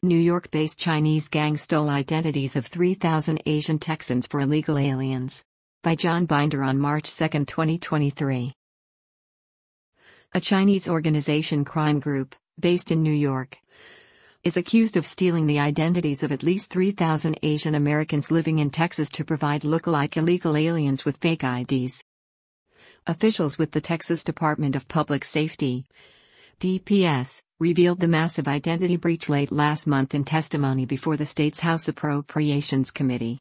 New York-based Chinese gang stole identities of 3,000 Asian Texans for illegal aliens. By John Binder on March 2, 2023. A Chinese organization crime group, based in New York, is accused of stealing the identities of at least 3,000 Asian Americans living in Texas to provide look-alike illegal aliens with fake IDs. Officials with the Texas Department of Public Safety, DPS, revealed the massive identity breach late last month in testimony before the state's House Appropriations Committee.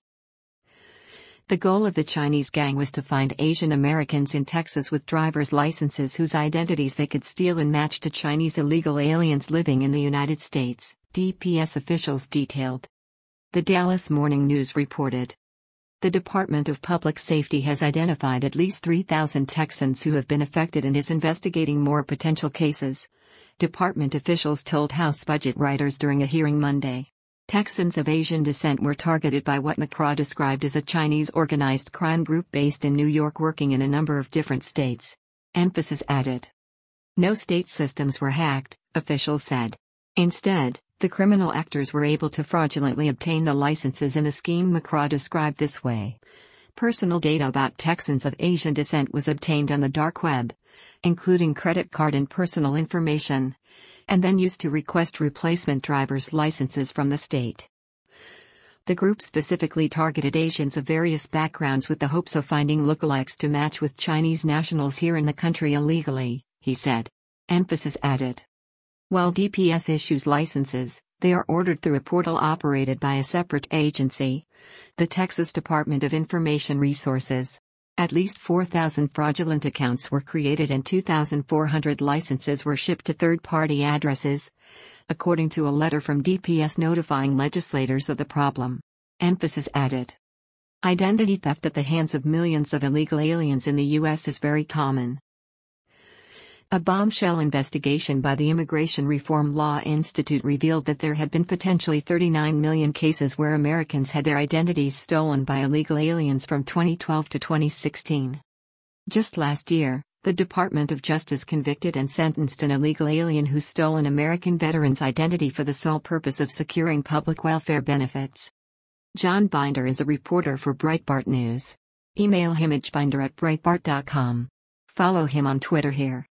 The goal of the Chinese gang was to find Asian Americans in Texas with driver's licenses whose identities they could steal and match to Chinese illegal aliens living in the United States, DPS officials detailed. The Dallas Morning News reported. The Department of Public Safety has identified at least 3,000 Texans who have been affected and is investigating more potential cases, department officials told House budget writers during a hearing Monday. Texans of Asian descent were targeted by what McCraw described as a Chinese organized crime group based in New York working in a number of different states. Emphasis added. No state systems were hacked, officials said. Instead, the criminal actors were able to fraudulently obtain the licenses in a scheme McCraw described this way. Personal data about Texans of Asian descent was obtained on the dark web, including credit card and personal information, and then used to request replacement driver's licenses from the state. The group specifically targeted Asians of various backgrounds with the hopes of finding lookalikes to match with Chinese nationals here in the country illegally, he said. Emphasis added. While DPS issues licenses, they are ordered through a portal operated by a separate agency, the Texas Department of Information Resources. At least 4,000 fraudulent accounts were created and 2,400 licenses were shipped to third-party addresses, according to a letter from DPS notifying legislators of the problem. Emphasis added. Identity theft at the hands of millions of illegal aliens in the U.S. is very common. A bombshell investigation by the Immigration Reform Law Institute revealed that there had been potentially 39 million cases where Americans had their identities stolen by illegal aliens from 2012 to 2016. Just last year, the Department of Justice convicted and sentenced an illegal alien who stole an American veteran's identity for the sole purpose of securing public welfare benefits. John Binder is a reporter for Breitbart News. Email him at binder@breitbart.com. Follow him on Twitter here.